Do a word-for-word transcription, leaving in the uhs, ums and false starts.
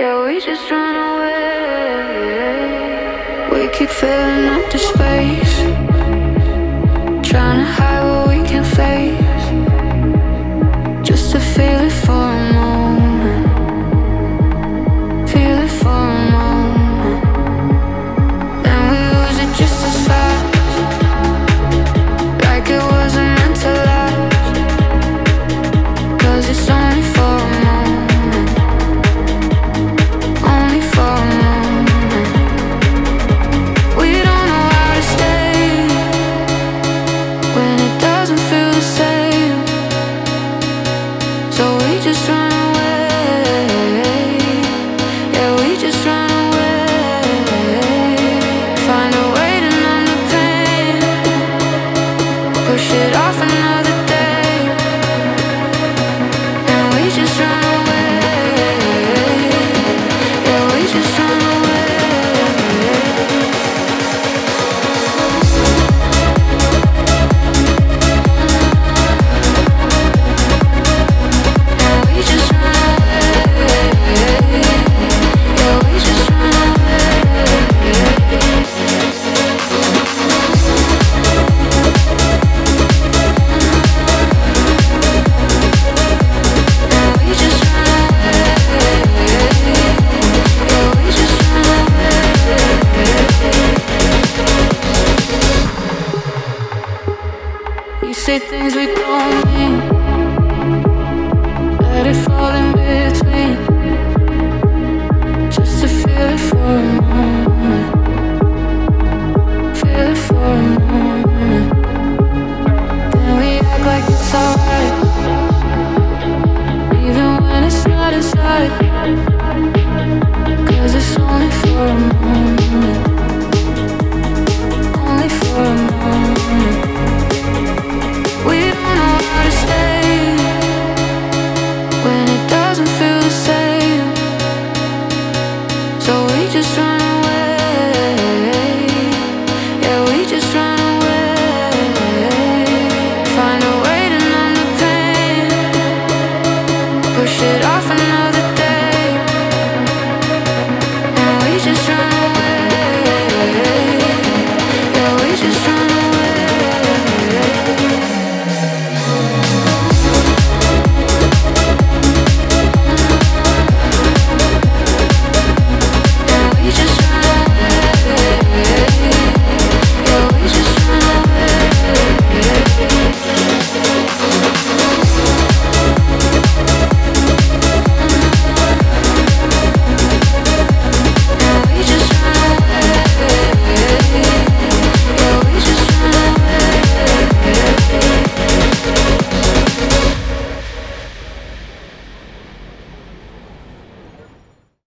Yeah, we just run away. We keep filling up the space, trying to hide what we can't face, just to feel it for a moment. Feel it for a moment, then we lose it just as fast, like it wasn't meant to last. Cause it's only for a moment, only for a moment. We don't know how to stay when it doesn't feel the same, so we just run away. Yeah, we just run away. Find a way to numb the pain, push it off another day, and we just run away. Yeah, we just run away. Yeah, we just run away. Yeah, we just run away. Yeah, we just run away. Yeah, we just run away. You say things we